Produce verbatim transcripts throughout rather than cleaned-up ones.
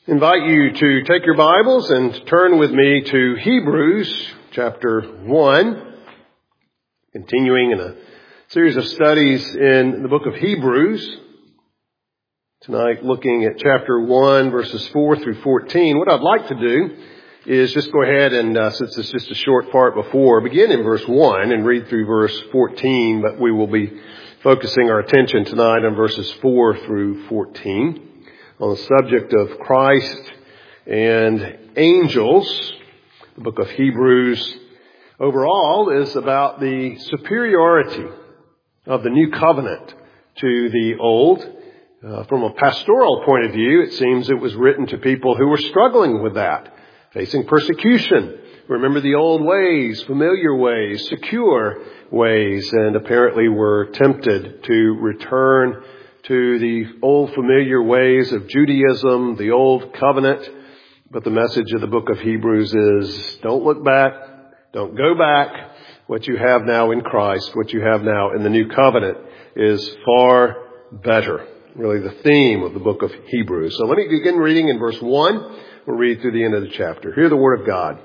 Invite you to take your Bibles and turn with me to Hebrews chapter one, continuing in a series of studies in the book of Hebrews. Tonight looking at chapter one, verses four through fourteen. What I'd like to do is just go ahead and, uh, since it's just a short part before, begin in verse one and read through verse fourteen, but we will be focusing our attention tonight on verses four through fourteen. On the subject of Christ and angels. The book of Hebrews overall is about the superiority of the new covenant to the old. Uh, from a pastoral point of view, it seems it was written to people who were struggling with that, facing persecution. Remember the old ways, familiar ways, secure ways, and apparently were tempted to return to the old familiar ways of Judaism, the old covenant. But the message of the book of Hebrews is, don't look back, don't go back. What you have now in Christ, what you have now in the new covenant is far better. Really the theme of the book of Hebrews. So let me begin reading in verse one. We'll read through the end of the chapter. Hear the word of God.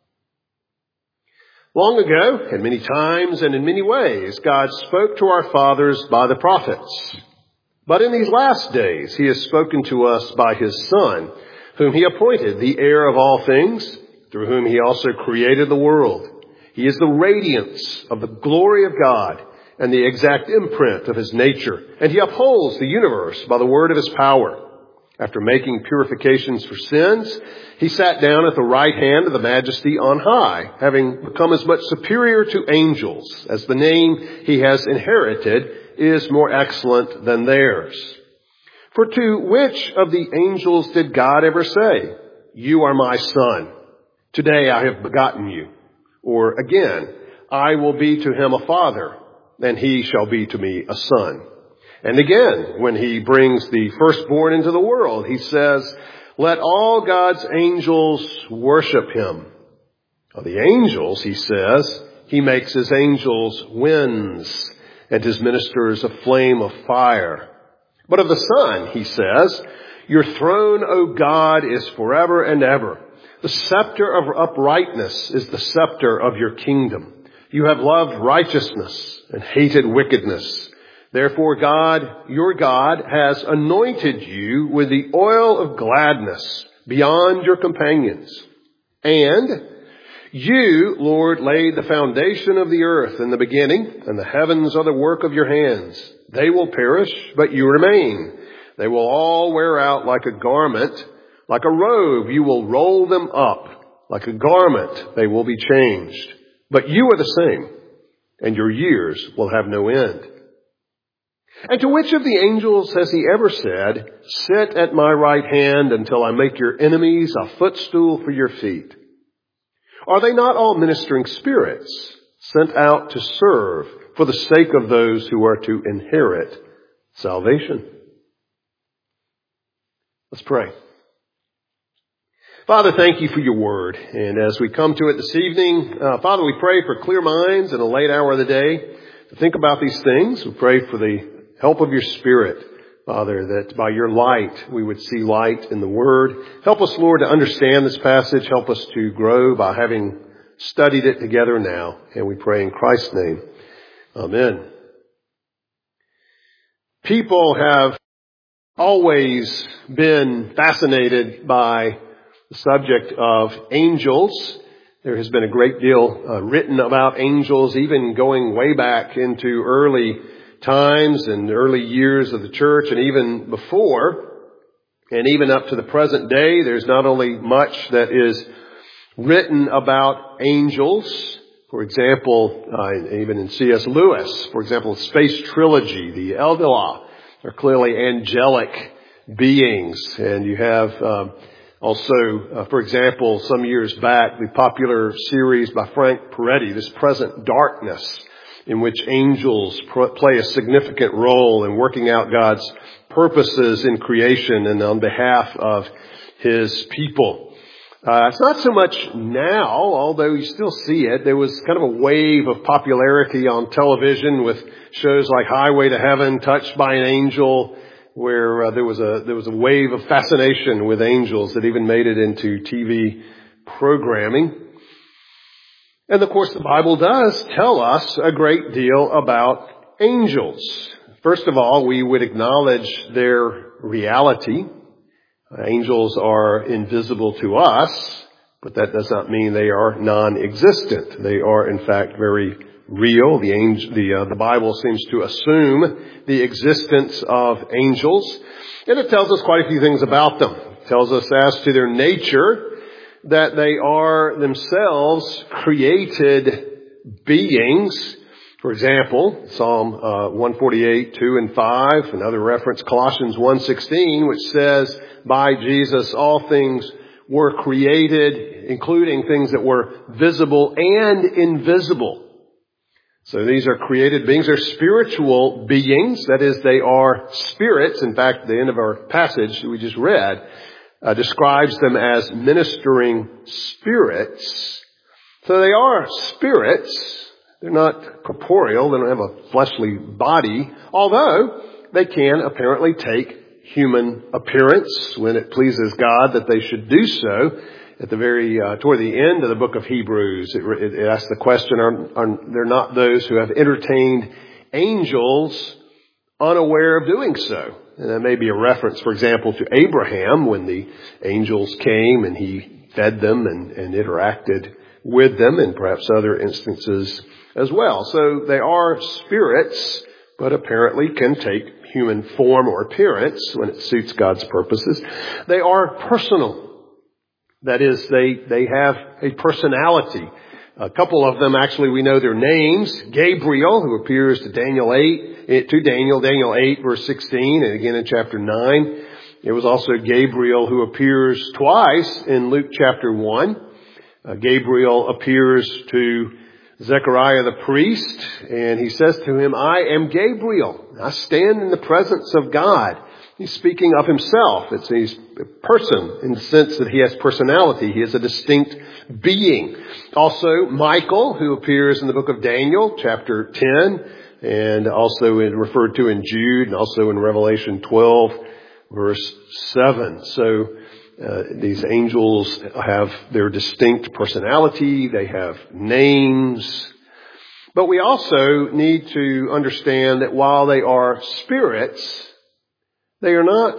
Long ago, and many times and in many ways, God spoke to our fathers by the prophets. But in these last days, he has spoken to us by his Son, whom he appointed the heir of all things, through whom he also created the world. He is the radiance of the glory of God and the exact imprint of his nature, and he upholds the universe by the word of his power. After making purifications for sins, he sat down at the right hand of the Majesty on high, having become as much superior to angels as the name he has inherited is more excellent than theirs. For to which of the angels did God ever say, "You are my son. Today I have begotten you"? Or again, "I will be to him a father, and he shall be to me a son." And again, when he brings the firstborn into the world, he says, "Let all God's angels worship him." Of the angels, he says, "He makes his angels winds, and his ministers a flame of fire." But of the Son, he says, "Your throne, O God, is forever and ever. The scepter of uprightness is the scepter of your kingdom. You have loved righteousness and hated wickedness. Therefore God, your God, has anointed you with the oil of gladness beyond your companions. And you, Lord, laid the foundation of the earth in the beginning, and the heavens are the work of your hands. They will perish, but you remain. They will all wear out like a garment. Like a robe, you will roll them up. Like a garment, they will be changed. But you are the same, and your years will have no end. And to which of the angels has he ever said, "Sit at my right hand until I make your enemies a footstool for your feet"? Are they not all ministering spirits sent out to serve for the sake of those who are to inherit salvation? Let's pray. Father, thank you for your word. And as we come to it this evening, uh, Father, we pray for clear minds in a late hour of the day to think about these things. We pray for the help of your Spirit, Father, that by your light we would see light in the Word. Help us, Lord, to understand this passage. Help us to grow by having studied it together now. And we pray in Christ's name. Amen. People have always been fascinated by the subject of angels. There has been a great deal uh, written about angels, even going way back into early times and early years of the church, and even before, and even up to the present day. There's not only much that is written about angels. For example, uh, even in C S Lewis, for example, the Space Trilogy, the Eldilah, are clearly angelic beings. And you have um, also, uh, for example, some years back, the popular series by Frank Peretti, This Present Darkness, in which angels play a significant role in working out God's purposes in creation and on behalf of his people. Uh, it's not so much now, although you still see it. There was kind of a wave of popularity on television with shows like Highway to Heaven, Touched by an Angel, where uh, there was a there was a wave of fascination with angels that even made it into T V programming. And of course, the Bible does tell us a great deal about angels. First of all, we would acknowledge their reality. Angels are invisible to us, but that does not mean they are non-existent. They are, in fact, very real. The angel, the, uh, the Bible seems to assume the existence of angels, and it tells us quite a few things about them. It tells us as to their nature that they are themselves created beings. For example, Psalm uh, one forty-eight, two and five, another reference, Colossians one sixteen, which says, by Jesus all things were created, including things that were visible and invisible. So these are created beings. They're spiritual beings. That is, they are spirits. In fact, the end of our passage that we just read uh, describes them as ministering spirits. So they are spirits. They're not corporeal. They don't have a fleshly body, although they can apparently take human appearance when it pleases God that they should do so. At the very, uh, toward the end of the book of Hebrews, it, it, it asks the question, are, are there not those who have entertained angels unaware of doing so? And that may be a reference, for example, to Abraham when the angels came and he fed them and, and interacted with them, and perhaps other instances as well. So they are spirits, but apparently can take human form or appearance when it suits God's purposes. They are personal. That is, they, they have a personality. A couple of them, actually, we know their names. Gabriel, who appears to Daniel eight, to Daniel, Daniel eight, verse sixteen, and again in chapter nine. It was also Gabriel who appears twice in Luke chapter one. Uh, Gabriel appears to Zechariah the priest, and he says to him, I am Gabriel. I stand in the presence of God. He's speaking of himself. It's he's a person in the sense that he has personality. He is a distinct being. Also, Michael, who appears in the book of Daniel, chapter ten, and also referred to in Jude, and also in Revelation twelve, verse seven. So, Uh, these angels have their distinct personality. They have names. But we also need to understand that while they are spirits, they are not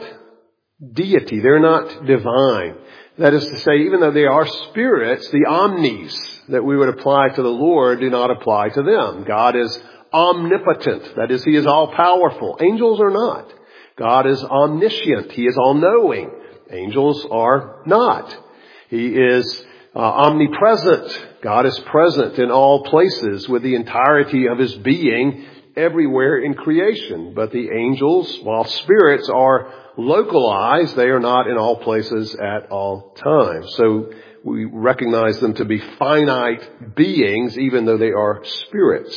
deity. They're not divine. That is to say, even though they are spirits, the omnis that we would apply to the Lord do not apply to them. God is omnipotent. That is, He is all-powerful. Angels are not. God is omniscient. He is all-knowing. Angels are not. He is uh, omnipresent. God is present in all places with the entirety of His being everywhere in creation. But the angels, while spirits are localized, they are not in all places at all times. So we recognize them to be finite beings, even though they are spirits.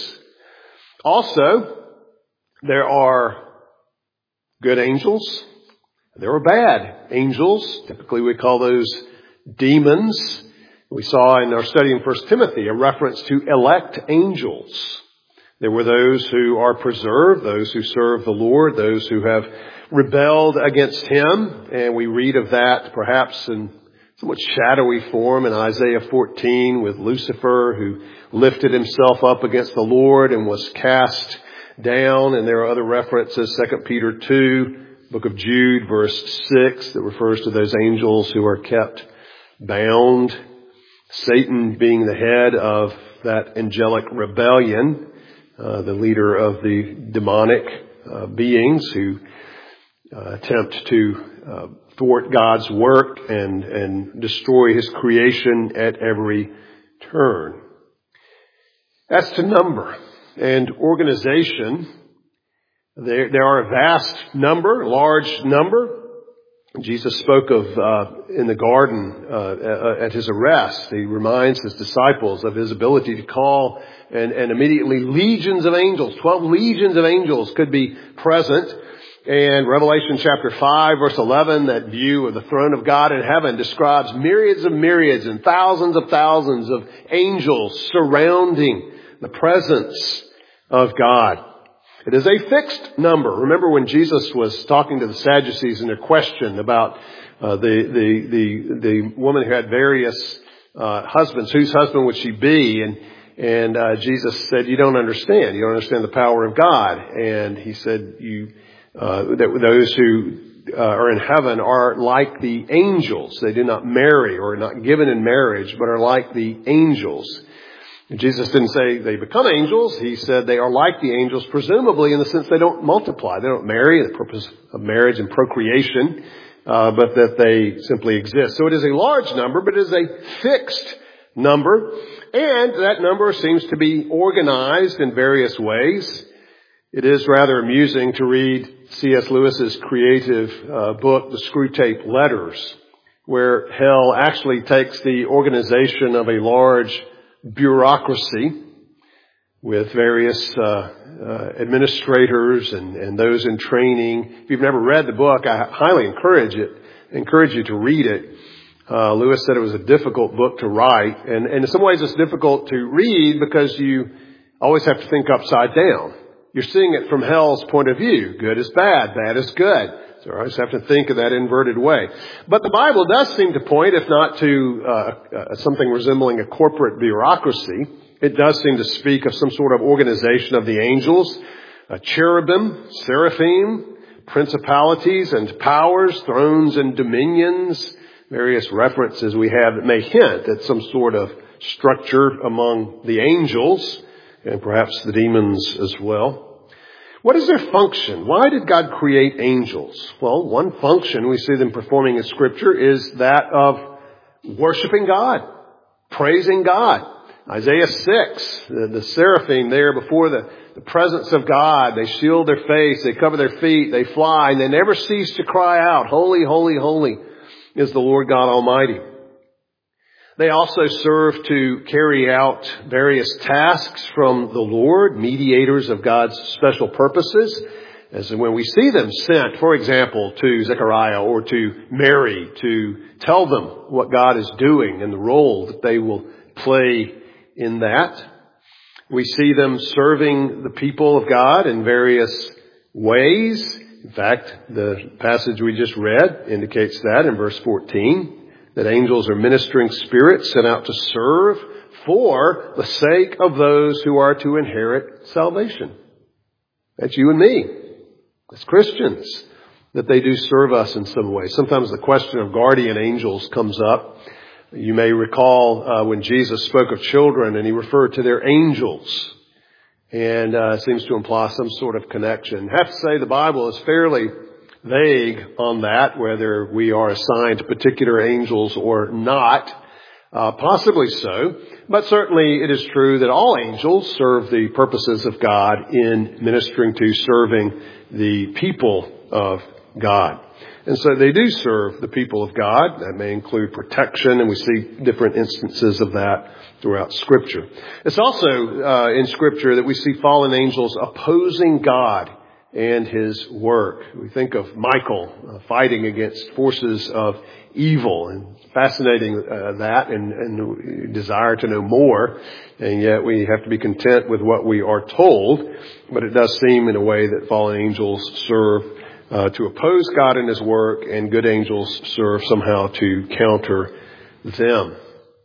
Also, there are good angels. There are bad angels. Typically we call those demons. We saw in our study in First Timothy a reference to elect angels. There were those who are preserved, those who serve the Lord, those who have rebelled against Him. And we read of that perhaps in somewhat shadowy form in Isaiah fourteen with Lucifer, who lifted himself up against the Lord and was cast down. And there are other references, Second Peter two, book of Jude, verse six, that refers to those angels who are kept bound. Satan being the head of that angelic rebellion, uh, the leader of the demonic uh, beings who uh, attempt to uh, thwart God's work and, and destroy His creation at every turn. As to number and organization, There, there are a vast number, large number. Jesus spoke of, uh, in the garden, uh, at His arrest. He reminds His disciples of His ability to call and, and immediately legions of angels, twelve legions of angels could be present. And Revelation chapter five, verse eleven, that view of the throne of God in heaven describes myriads of myriads and thousands of thousands of angels surrounding the presence of God. It is a fixed number. Remember when Jesus was talking to the Sadducees in their question about uh, the, the, the, the woman who had various uh, husbands, whose husband would she be? And, and uh, Jesus said, you don't understand. You don't understand the power of God. And he said, you, uh, that those who uh, are in heaven are like the angels. They do not marry or are not given in marriage, but are like the angels. Jesus didn't say they become angels. He said they are like the angels, presumably in the sense they don't multiply. They don't marry, the purpose of marriage and procreation, uh, but that they simply exist. So it is a large number, but it is a fixed number. And that number seems to be organized in various ways. It is rather amusing to read C S Lewis's creative uh, book, The Screwtape Letters, where hell actually takes the organization of a large bureaucracy with various uh, uh, administrators and, and those in training. If you've never read the book, I highly encourage it. Encourage you to read it. Uh, Lewis said it was a difficult book to write, and, and in some ways it's difficult to read because you always have to think upside down. You're seeing it from hell's point of view. Good is bad, bad is good. So I just have to think of that inverted way. But the Bible does seem to point, if not to uh, uh, something resembling a corporate bureaucracy, it does seem to speak of some sort of organization of the angels, uh, cherubim, seraphim, principalities and powers, thrones and dominions, various references we have that may hint at some sort of structure among the angels and perhaps the demons as well. What is their function? Why did God create angels? Well, one function we see them performing in Scripture is that of worshiping God, praising God. Isaiah six, the, the seraphim there before the, the presence of God, they shield their face, they cover their feet, they fly, and they never cease to cry out, holy, holy, holy is the Lord God Almighty. They also serve to carry out various tasks from the Lord, mediators of God's special purposes. As when we see them sent, for example, to Zechariah or to Mary to tell them what God is doing and the role that they will play in that. We see them serving the people of God in various ways. In fact, the passage we just read indicates that in verse fourteen. That angels are ministering spirits sent out to serve for the sake of those who are to inherit salvation. That's you and me, as Christians, that they do serve us in some way. Sometimes the question of guardian angels comes up. You may recall uh, when Jesus spoke of children and he referred to their angels. And uh, it seems to imply some sort of connection. I have to say the Bible is fairly vague on that, whether we are assigned particular angels or not. Uh, possibly so. But certainly it is true that all angels serve the purposes of God in ministering to, serving the people of God. And so they do serve the people of God. That may include protection, and we see different instances of that throughout Scripture. It's also uh, in Scripture that we see fallen angels opposing God and His work. We think of Michael uh, fighting against forces of evil, and fascinating uh, that, and, and desire to know more. And yet we have to be content with what we are told. But it does seem in a way that fallen angels serve uh, to oppose God and His work, and good angels serve somehow to counter them.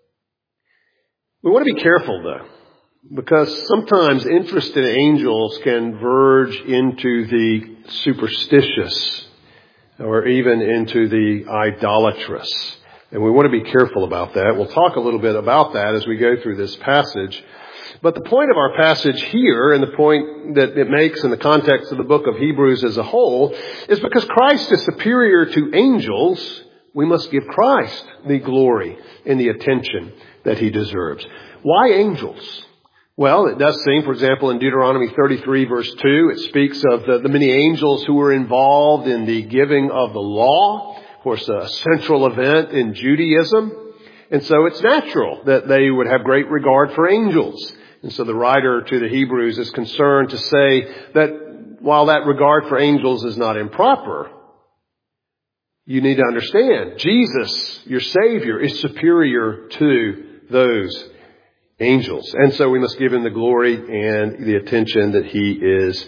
We want to be careful, though, because sometimes interest in angels can verge into the superstitious or even into the idolatrous. And we want to be careful about that. We'll talk a little bit about that as we go through this passage. But the point of our passage here, and the point that it makes in the context of the book of Hebrews as a whole, is because Christ is superior to angels, we must give Christ the glory and the attention that He deserves. Why angels? Well, it does seem, for example, in Deuteronomy thirty-three, verse two, it speaks of the, the many angels who were involved in the giving of the law. Of course, a central event in Judaism. And so it's natural that they would have great regard for angels. And so the writer to the Hebrews is concerned to say that while that regard for angels is not improper, you need to understand Jesus, your Savior, is superior to those angels. And so we must give Him the glory and the attention that He is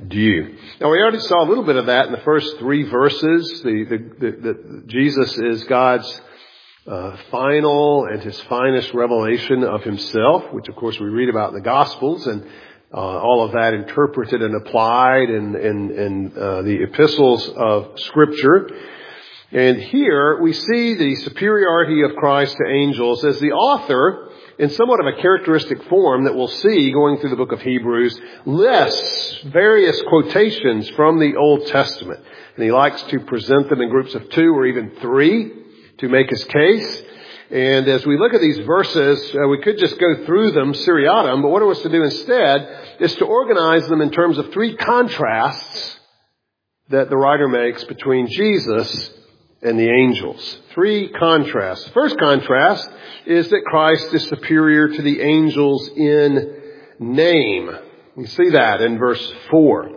due. Now, we already saw a little bit of that in the first three verses. The, the, the, the Jesus is God's uh, final and his finest revelation of himself, which, of course, we read about in the Gospels, and uh, all of that interpreted and applied in, in, in uh, the epistles of Scripture. And here we see the superiority of Christ to angels as the author, in somewhat of a characteristic form that we'll see going through the book of Hebrews, lists various quotations from the Old Testament. And he likes to present them in groups of two or even three to make his case. And as we look at these verses, uh, we could just go through them seriatim, but what I want us to do instead is to organize them in terms of three contrasts that the writer makes between Jesus and the angels. Three contrasts. The first contrast is that Christ is superior to the angels in name. You see that in verse four.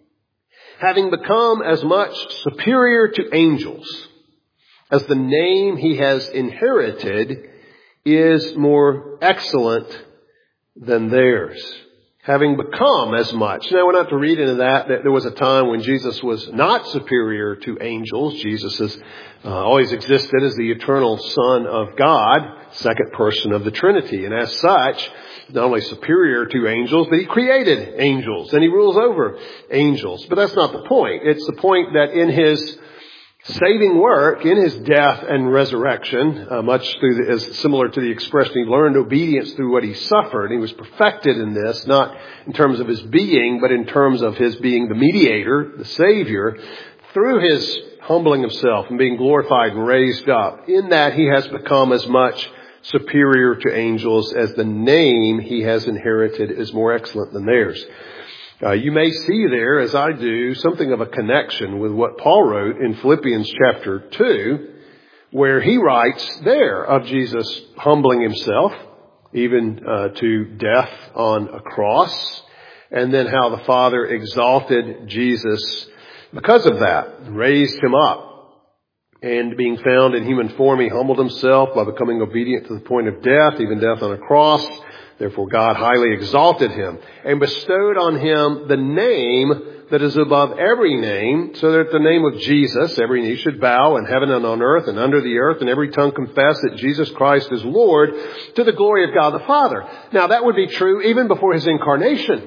Having become as much superior to angels as the name he has inherited is more excellent than theirs. Having become as much. Now, we're not to read into that, that there was a time when Jesus was not superior to angels. Jesus has uh, always existed as the eternal Son of God, second person of the Trinity. And as such, not only superior to angels, but he created angels and he rules over angels. But that's not the point. It's the point that in his saving work, in his death and resurrection, uh, much through the, as similar to the expression, he learned obedience through what he suffered. He was perfected in this, not in terms of his being, but in terms of his being the mediator, the Savior, through his humbling himself and being glorified and raised up. In that he has become as much superior to angels as the name he has inherited is more excellent than theirs. Uh, you may see there, as I do, something of a connection with what Paul wrote in Philippians chapter two, where he writes there of Jesus humbling himself, even uh, to death on a cross, and then how the Father exalted Jesus because of that, raised him up, and being found in human form, he humbled himself by becoming obedient to the point of death, even death on a cross. Therefore God highly exalted him and bestowed on him the name that is above every name, so that at the name of Jesus every knee should bow in heaven and on earth and under the earth, and every tongue confess that Jesus Christ is Lord, to the glory of God the Father. Now that would be true even before his incarnation.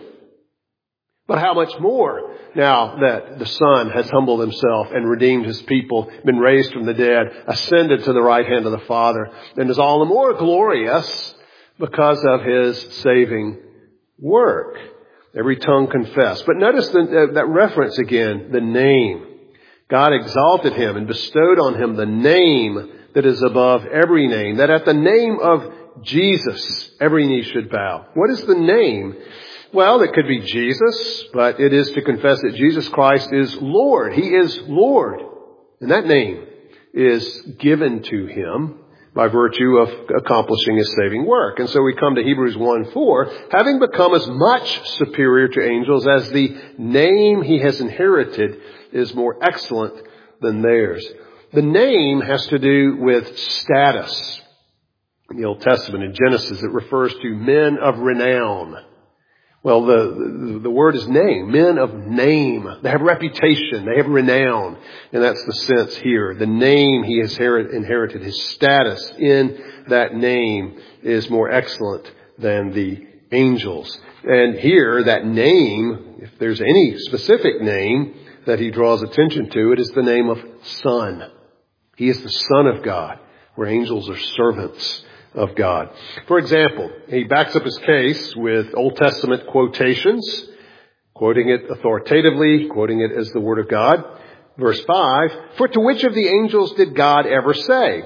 But how much more now that the Son has humbled himself and redeemed his people, been raised from the dead, ascended to the right hand of the Father, and is all the more glorious because of his saving work. Every tongue confess. But notice the, uh, that reference again, the name. God exalted him and bestowed on him the name that is above every name, that at the name of Jesus, every knee should bow. What is the name? Well, it could be Jesus, but it is to confess that Jesus Christ is Lord. He is Lord. And that name is given to him by virtue of accomplishing his saving work. And so we come to Hebrews one four, having become as much superior to angels as the name he has inherited is more excellent than theirs. The name has to do with status. In the Old Testament, in Genesis, it refers to men of renown. Well, the, the, the word is name. Men of name. They have reputation. They have renown. And that's the sense here. The name he has inherited, his status in that name is more excellent than the angels. And here, that name, if there's any specific name that he draws attention to, it is the name of Son. He is the Son of God, where angels are servants of God. For example, he backs up his case with Old Testament quotations, quoting it authoritatively, quoting it as the Word of God. Verse five, for to which of the angels did God ever say,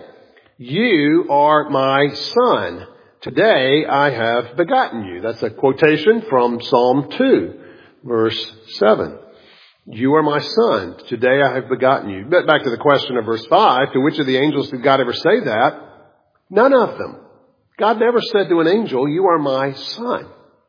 you are my Son, today I have begotten you? That's a quotation from Psalm two, verse seven. You are my Son, today I have begotten you. But back to the question of verse five, to which of the angels did God ever say that? None of them. God never said to an angel, you are my Son.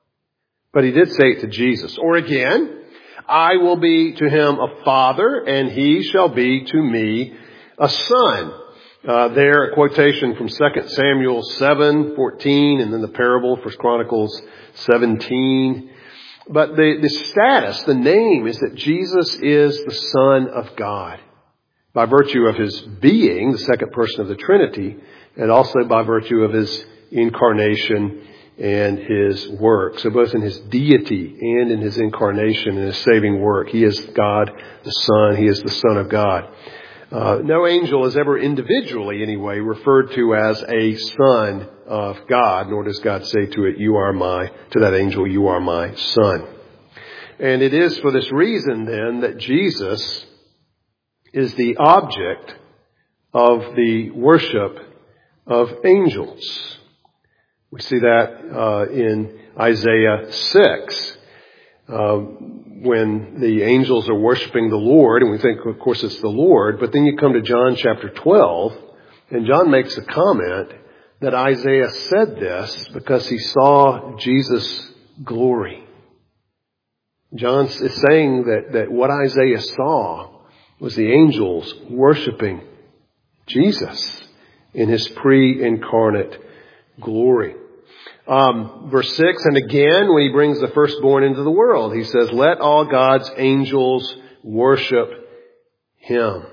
But he did say it to Jesus. Or again, I will be to him a father, and he shall be to me a son. Uh, there, a quotation from Second Samuel seven fourteen, and then the parable, First Chronicles seventeen. But the, the status, the name is that Jesus is the Son of God by virtue of his being, the second person of the Trinity, and also by virtue of his incarnation and his work. So both in his deity and in his incarnation and his saving work, he is God the Son. He is the Son of God. Uh, no angel is ever individually, anyway, referred to as a son of God, nor does God say to it, "You are my," to that angel, "You are my son." And it is for this reason, then, that Jesus is the object of the worship of angels. We see that uh, in Isaiah six. Uh, when the angels are worshiping the Lord, and we think, of course, it's the Lord, but then you come to John chapter twelve, and John makes a comment that Isaiah said this because he saw Jesus' glory. John is saying that, that what Isaiah saw was the angels worshiping Jesus in his pre-incarnate glory. Um, verse six, and again, when he brings the firstborn into the world, he says, "Let all God's angels worship him."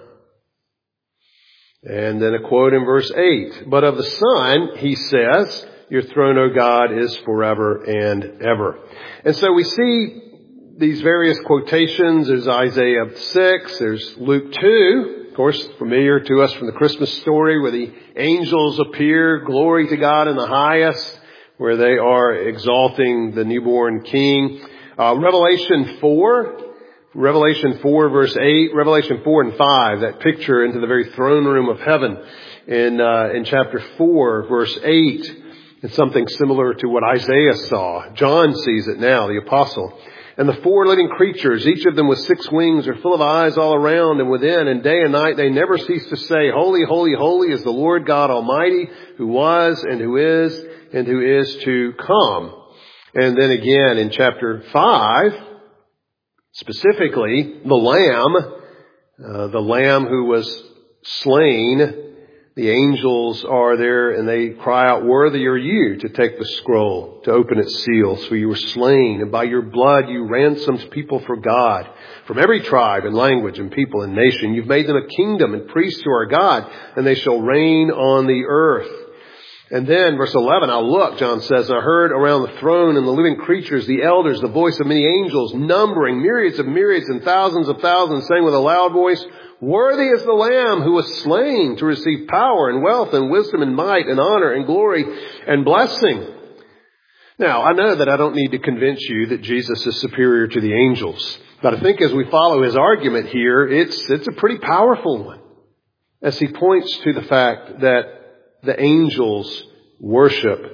And then a quote in verse eight, "But of the Son, he says, your throne, O God, is forever and ever." And so we see these various quotations. There's Isaiah six, there's Luke two, of course, familiar to us from the Christmas story where the angels appear, glory to God in the highest, where they are exalting the newborn King. Uh, Revelation four, Revelation four verse eight, Revelation four and five, that picture into the very throne room of heaven in, uh, in chapter four verse eight. It's something similar to what Isaiah saw. John sees it now, the apostle. "And the four living creatures, each of them with six wings, are full of eyes all around and within, and day and night they never cease to say, Holy, holy, holy is the Lord God Almighty, who was and who is and who is to come." And then again in chapter five, specifically, the Lamb, uh, the Lamb who was slain, the angels are there and they cry out, "Worthy are you to take the scroll, to open its seals, for you were slain, and by your blood you ransomed people for God, from every tribe and language and people and nation. You've made them a kingdom and priests to our God, and they shall reign on the earth." And then verse eleven, "I looked," John says, "I heard around the throne and the living creatures, the elders, the voice of many angels, numbering myriads of myriads and thousands of thousands, saying with a loud voice, Worthy is the Lamb who was slain to receive power and wealth and wisdom and might and honor and glory and blessing." Now, I know that I don't need to convince you that Jesus is superior to the angels, but I think as we follow his argument here, it's, it's a pretty powerful one, as he points to the fact that the angels worship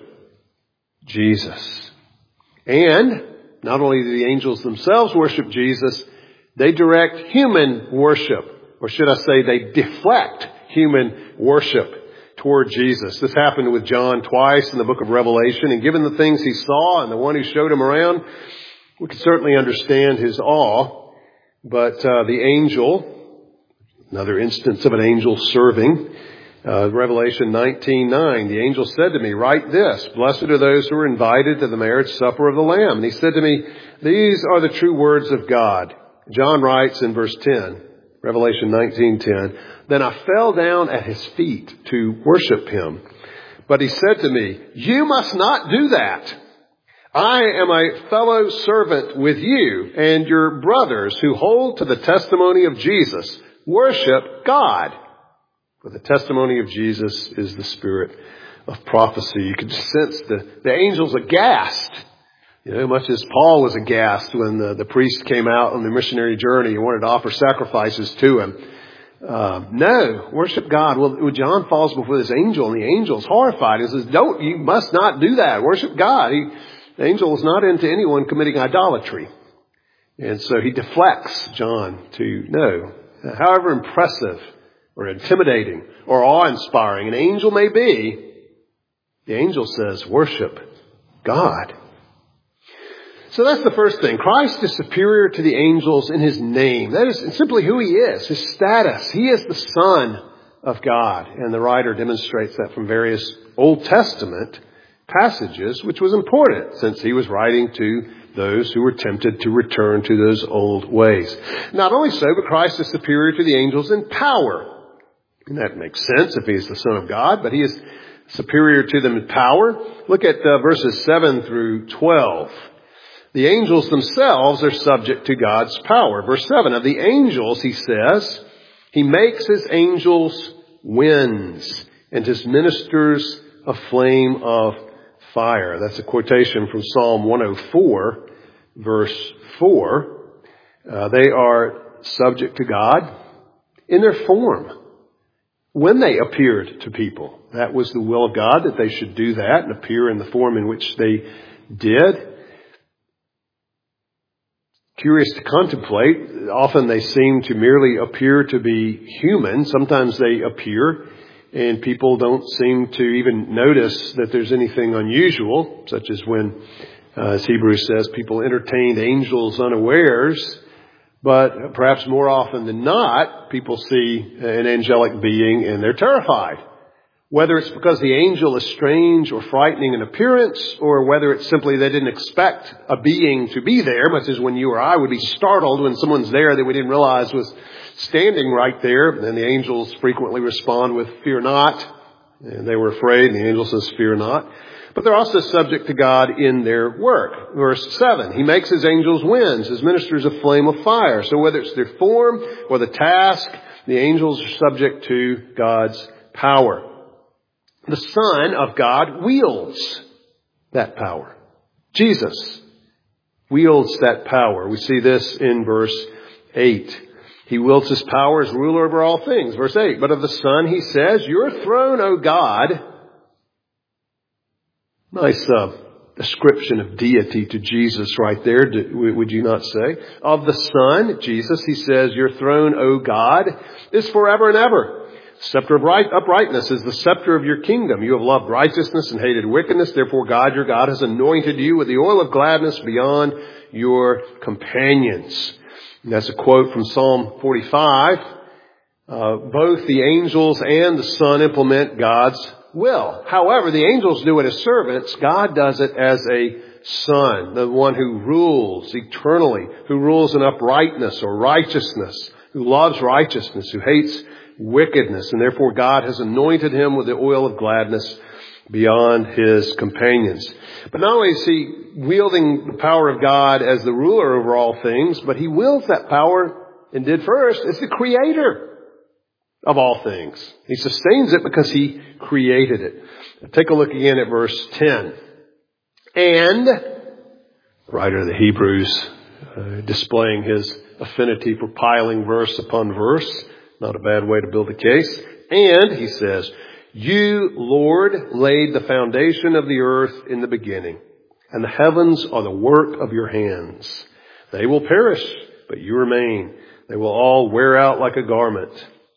Jesus. And not only do the angels themselves worship Jesus, they direct human worship. Or should I say they deflect human worship toward Jesus. This happened with John twice in the book of Revelation. And given the things he saw and the one who showed him around, we can certainly understand his awe. But uh, the angel, another instance of an angel serving, uh, Revelation nineteen nine, the angel said to me, "Write this, blessed are those who are invited to the marriage supper of the Lamb." And he said to me, "These are the true words of God." John writes in verse ten, Revelation nineteen ten, "Then I fell down at his feet to worship him. But he said to me, 'You must not do that. I am a fellow servant with you and your brothers who hold to the testimony of Jesus. Worship God. For the testimony of Jesus is the spirit of prophecy.'" You could sense the, the angels aghast. You know, much as Paul was aghast when the, the priest came out on the missionary journey and wanted to offer sacrifices to him. Uh, no, worship God. Well, John falls before this angel, and the angel's horrified. He says, "Don't, you must not do that. Worship God." He, the angel is not into anyone committing idolatry. And so he deflects John to, no, however impressive or intimidating or awe-inspiring an angel may be, the angel says, worship God. So that's the first thing. Christ is superior to the angels in his name. That is simply who he is, his status. He is the Son of God. And the writer demonstrates that from various Old Testament passages, which was important since he was writing to those who were tempted to return to those old ways. Not only so, but Christ is superior to the angels in power. And that makes sense if he is the Son of God, but he is superior to them in power. Look at uh, verses seven through twelve. The angels themselves are subject to God's power. Verse seven, of the angels, he says, he makes his angels winds and his ministers a flame of fire. That's a quotation from Psalm one oh four, verse four. Uh, they are subject to God in their form. When they appeared to people, that was the will of God, that they should do that and appear in the form in which they did. Curious to contemplate. Often they seem to merely appear to be human. Sometimes they appear and people don't seem to even notice that there's anything unusual, such as when, uh, as Hebrews says, people entertained angels unawares. But perhaps more often than not, people see an angelic being and they're terrified. Whether it's because the angel is strange or frightening in appearance, or whether it's simply they didn't expect a being to be there, much as when you or I would be startled when someone's there that we didn't realize was standing right there. And the angels frequently respond with, "Fear not." And they were afraid, and the angel says, "Fear not." But they're also subject to God in their work. Verse seven, he makes his angels winds, his ministers a flame of fire. So whether it's their form or the task, the angels are subject to God's power. The Son of God wields that power. Jesus wields that power. We see this in verse eight. He wields his power as ruler over all things. Verse eight, but of the Son he says, your throne, O God. Nice uh, description of deity to Jesus right there, would you not say? Of the Son, Jesus, he says, your throne, O God, is forever and ever. Scepter of right, uprightness is the scepter of your kingdom. You have loved righteousness and hated wickedness. Therefore, God, your God, has anointed you with the oil of gladness beyond your companions. And that's a quote from Psalm forty-five. Uh, both the angels and the Son implement God's will. However, the angels do it as servants. God does it as a son, the one who rules eternally, who rules in uprightness or righteousness, who loves righteousness, who hates wickedness. And therefore God has anointed him with the oil of gladness beyond his companions. But not only is he wielding the power of God as the ruler over all things, but he wields that power and did first as the creator of all things. He sustains it because he created it. Take a look again at verse ten. And, writer of the Hebrews, uh, displaying his affinity for piling verse upon verse. Not a bad way to build a case. And, he says, you, Lord, laid the foundation of the earth in the beginning, and the heavens are the work of your hands. They will perish, but you remain. They will all wear out like a garment.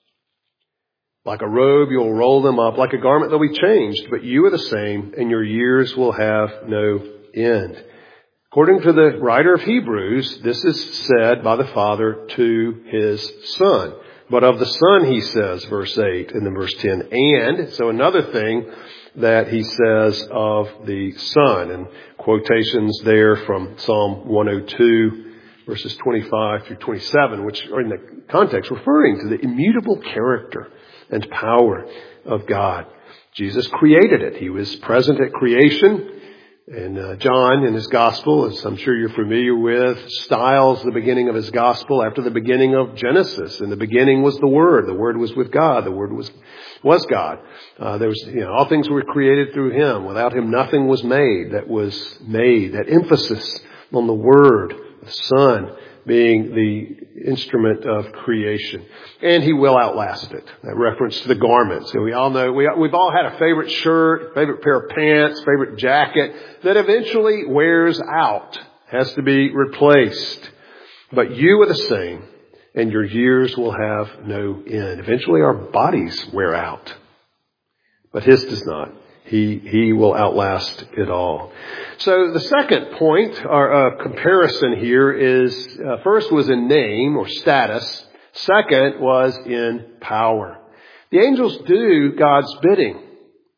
Like a robe, you'll roll them up. Like a garment, they'll be changed. But you are the same, and your years will have no end. According to the writer of Hebrews, this is said by the Father to his Son. But of the Son, he says, verse eight, and then verse ten, and, so another thing that he says of the Son, and quotations there from Psalm one oh two, verses twenty-five through twenty-seven, which are in the context referring to the immutable character and power of God. Jesus created it. He was present at creation. And uh, John, in his gospel, as I'm sure you're familiar with, styles the beginning of his gospel after the beginning of Genesis. In the beginning was the Word. The Word was with God. The Word was was God. Uh, there was, you know, all things were created through him. Without him, nothing was made that was made. That emphasis on the Word, the Son, being the instrument of creation. And he will outlast it. That reference to the garments. So we all know, we, we've all had a favorite shirt, favorite pair of pants, favorite jacket that eventually wears out, has to be replaced. But you are the same, and your years will have no end. Eventually our bodies wear out, but his does not. He, he will outlast it all. So the second point, or uh, comparison here is, uh, first was in name or status. Second was in power. The angels do God's bidding.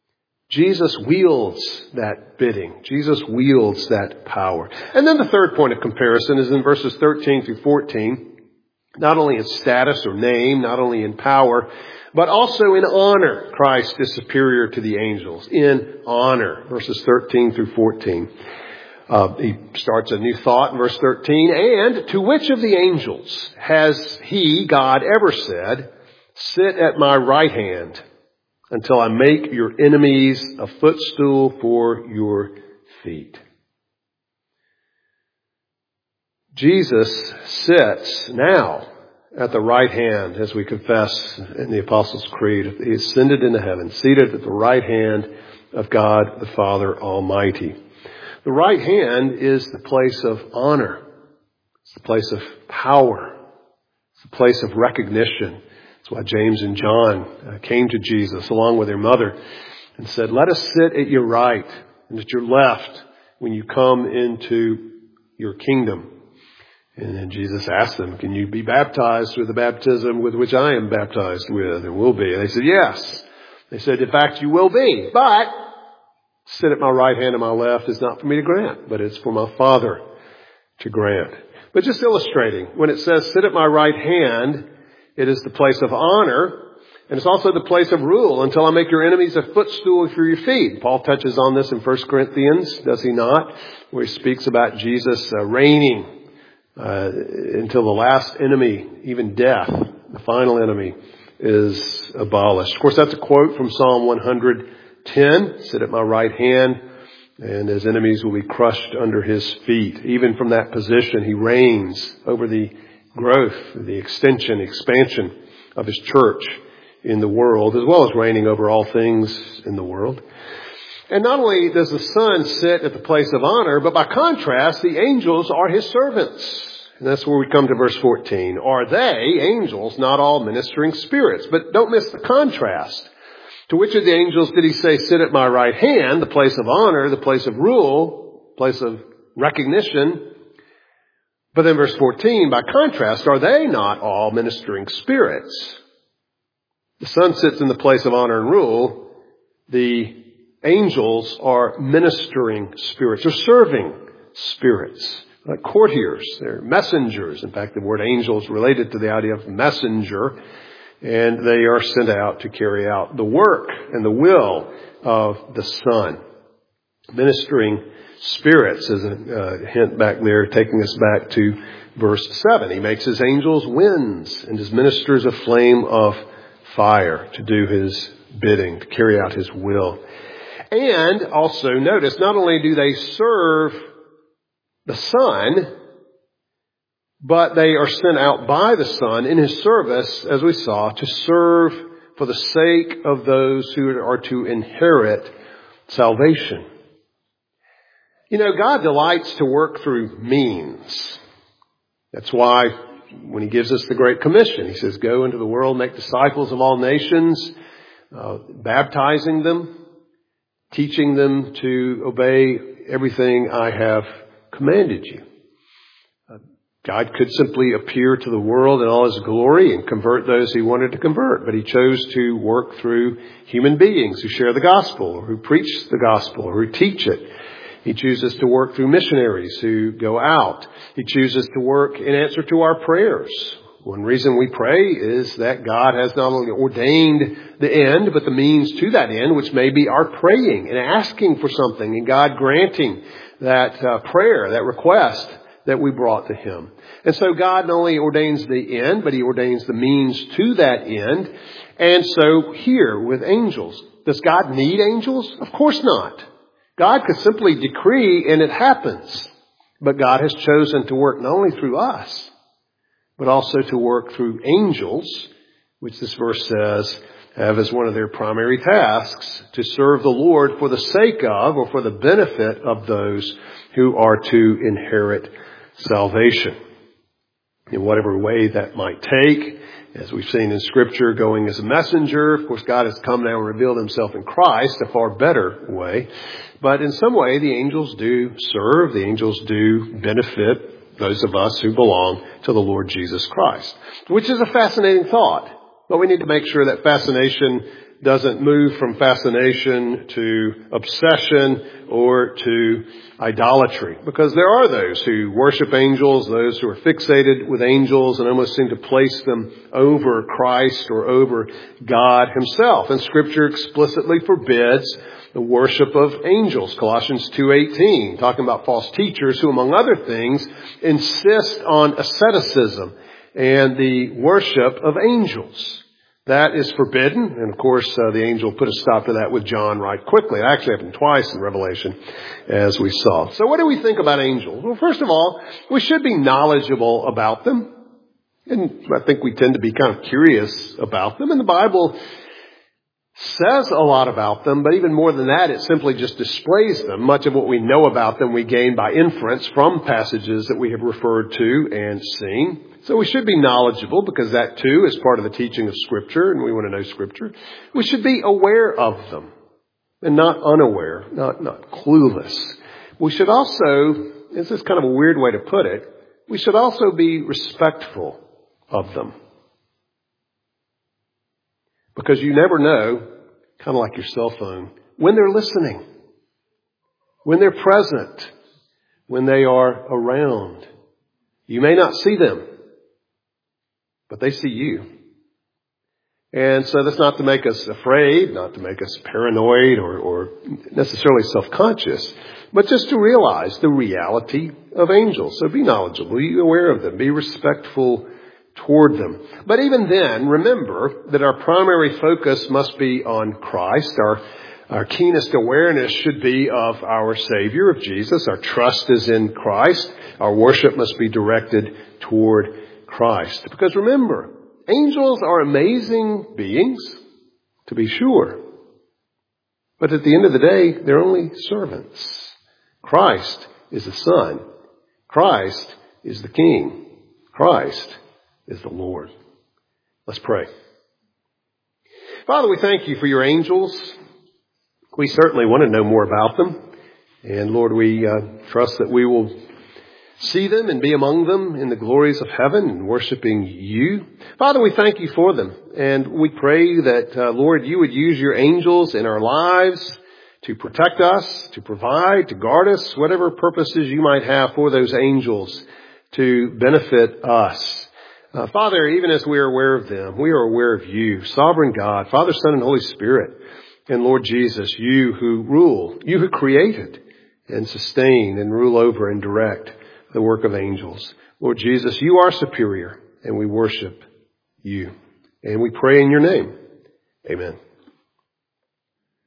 Jesus wields that bidding. Jesus wields that power. And then the third point of comparison is in verses thirteen through fourteen. Not only in status or name, not only in power, but also in honor. Christ is superior to the angels. In honor. Verses thirteen through fourteen. Uh, he starts a new thought in verse thirteen. And to which of the angels has he, God, ever said, sit at my right hand until I make your enemies a footstool for your feet? Jesus sits now at the right hand, as we confess in the Apostles' Creed. He ascended into heaven, seated at the right hand of God the Father Almighty. The right hand is the place of honor. It's the place of power. It's the place of recognition. That's why James and John came to Jesus along with their mother and said, let us sit at your right and at your left when you come into your kingdom. And then Jesus asked them, can you be baptized with the baptism with which I am baptized with and will be? And they said, yes. They said, in fact, you will be. But sit at my right hand and my left is not for me to grant, but it's for my Father to grant. But just illustrating, when it says sit at my right hand, it is the place of honor. And it's also the place of rule until I make your enemies a footstool for your feet. Paul touches on this in First Corinthians, does he not? Where he speaks about Jesus uh, reigning Uh, until the last enemy, even death, the final enemy, is abolished. Of course, that's a quote from Psalm one ten. Sit at my right hand, and his enemies will be crushed under his feet. Even from that position, he reigns over the growth, the extension, expansion of his church in the world, as well as reigning over all things in the world. And not only does the Son sit at the place of honor, but by contrast, the angels are his servants. And that's where we come to verse fourteen. Are they, angels, not all ministering spirits? But don't miss the contrast. To which of the angels did he say, sit at my right hand, the place of honor, the place of rule, place of recognition? But then verse fourteen, by contrast, are they not all ministering spirits? The Son sits in the place of honor and rule. The angels are ministering spirits, or serving spirits, like courtiers. They're messengers. In fact, the word angel is related to the idea of messenger, and they are sent out to carry out the work and the will of the Son. Ministering spirits is a uh, hint back there, taking us back to verse seven. He makes his angels winds and his ministers a flame of fire to do his bidding, to carry out his will. And also notice, not only do they serve the Son, but they are sent out by the Son in his service, as we saw, to serve for the sake of those who are to inherit salvation. You know, God delights to work through means. That's why when he gives us the Great Commission, he says, go into the world, make disciples of all nations, uh, baptizing them, teaching them to obey everything I have commanded you. Uh, God could simply appear to the world in all his glory and convert those he wanted to convert, but he chose to work through human beings who share the gospel, or who preach the gospel, or who teach it. He chooses to work through missionaries who go out. He chooses to work in answer to our prayers. One reason we pray is that God has not only ordained the end, but the means to that end, which may be our praying and asking for something, and God granting that uh, prayer, that request that we brought to him. And so God not only ordains the end, but he ordains the means to that end. And so here with angels, does God need angels? Of course not. God could simply decree and it happens. But God has chosen to work not only through us, but also to work through angels, which this verse says have as one of their primary tasks to serve the Lord for the sake of, or for the benefit of those who are to inherit salvation. In whatever way that might take, as we've seen in Scripture, going as a messenger. Of course, God has come now and revealed himself in Christ, a far better way. But in some way, the angels do serve, the angels do benefit those of us who belong to the Lord Jesus Christ, which is a fascinating thought. But we need to make sure that fascination doesn't move from fascination to obsession or to idolatry. Because there are those who worship angels, those who are fixated with angels and almost seem to place them over Christ or over God himself. And Scripture explicitly forbids the worship of angels. Colossians two eighteen, talking about false teachers who, among other things, insist on asceticism and the worship of angels. That is forbidden. And of course, uh, the angel put a stop to that with John right quickly. It actually happened twice in Revelation, as we saw. So what do we think about angels? Well, first of all, we should be knowledgeable about them. And I think we tend to be kind of curious about them. And the Bible says a lot about them, but even more than that, it simply just displays them. Much of what we know about them we gain by inference from passages that we have referred to and seen. So we should be knowledgeable, because that too is part of the teaching of Scripture, and we want to know Scripture. We should be aware of them and not unaware, not, not clueless. We should also, this is kind of a weird way to put it, we should also be respectful of them. Because you never know, kind of like your cell phone, when they're listening, when they're present, when they are around. You may not see them, but they see you. And so that's not to make us afraid, not to make us paranoid or, or necessarily self-conscious, but just to realize the reality of angels. So be knowledgeable, be aware of them, be respectful toward them. But even then, remember that our primary focus must be on Christ. Our, our keenest awareness should be of our Savior, of Jesus. Our trust is in Christ. Our worship must be directed toward Christ. Because remember, angels are amazing beings, to be sure. But at the end of the day, they're only servants. Christ is the Son. Christ is the King. Christ is the Lord. Let's pray. Father, we thank you for your angels. We certainly want to know more about them. And Lord, we uh, trust that we will see them and be among them in the glories of heaven and worshiping you. Father, we thank you for them. And we pray that, uh, Lord, you would use your angels in our lives to protect us, to provide, to guard us, whatever purposes you might have for those angels to benefit us. Uh, Father, even as we are aware of them, we are aware of you, sovereign God, Father, Son, and Holy Spirit. And Lord Jesus, you who rule, you who created and sustain and rule over and direct the work of angels. Lord Jesus, you are superior, and we worship you. And we pray in your name. Amen.